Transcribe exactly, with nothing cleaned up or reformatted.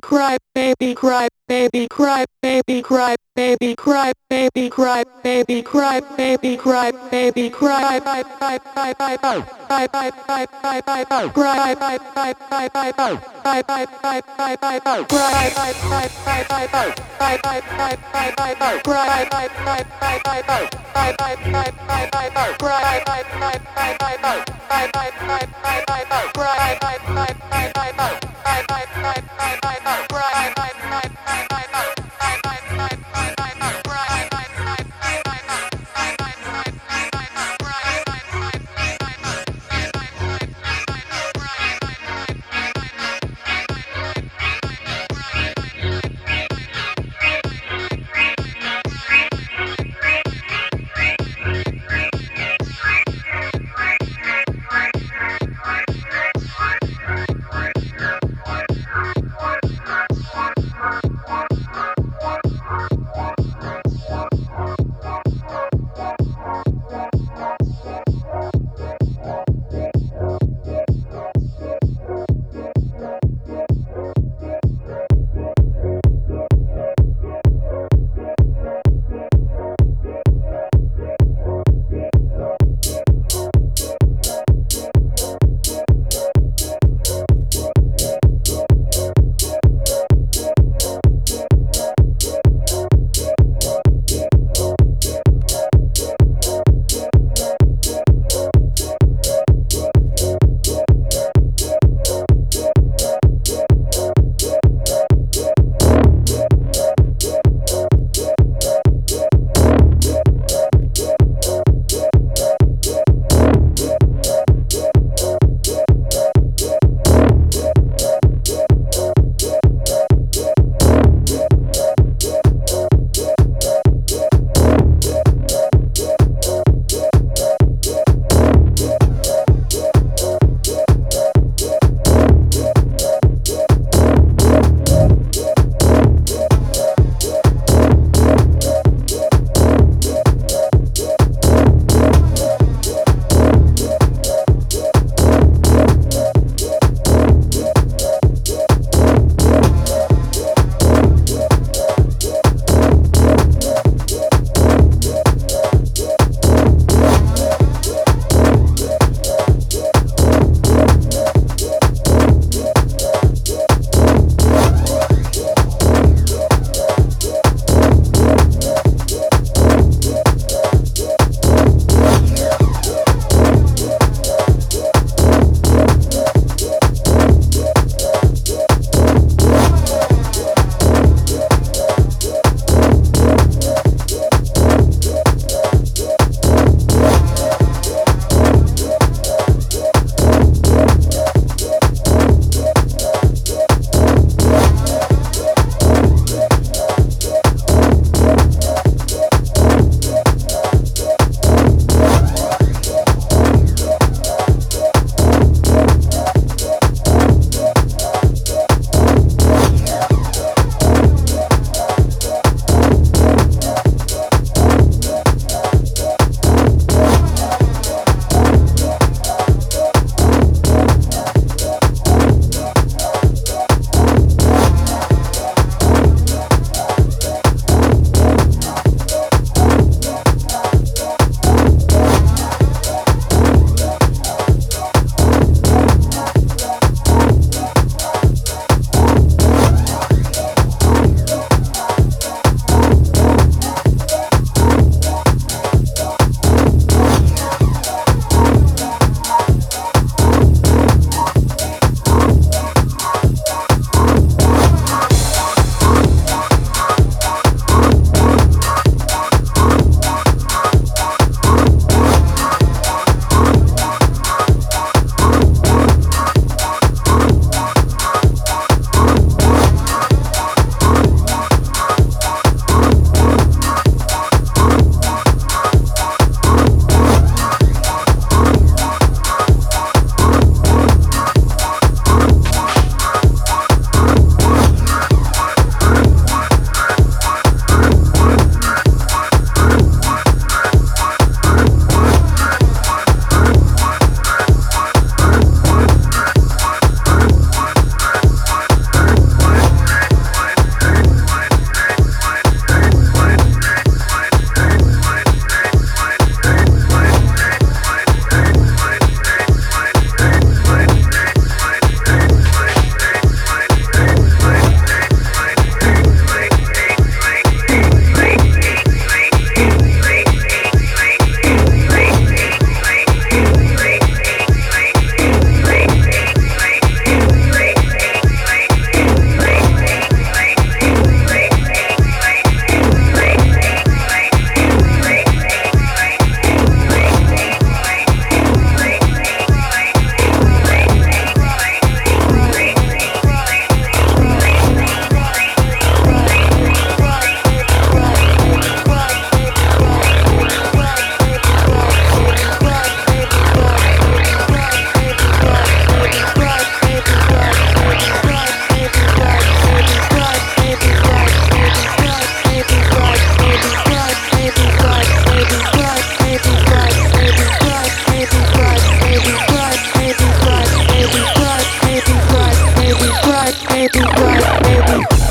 cry baby cry baby cry baby cry baby cry baby cry baby cry baby cry baby cry bye bye bye bye bye bye bye bye bye bye bye cry bye bye bye bye bye bye bye bye bye bye bye cry bye bye bye bye bye bye bye bye bye bye bye cry bye bye bye bye bye bye bye bye bye bye bye cry bye bye bye bye bye bye bye bye bye bye bye cry bye bye bye bye bye bye bye bye bye bye bye cry bye bye bye bye bye bye bye bye bye bye bye cry bye bye bye bye bye bye bye bye bye bye cry bye bye bye bye bye bye bye baby, cry baby.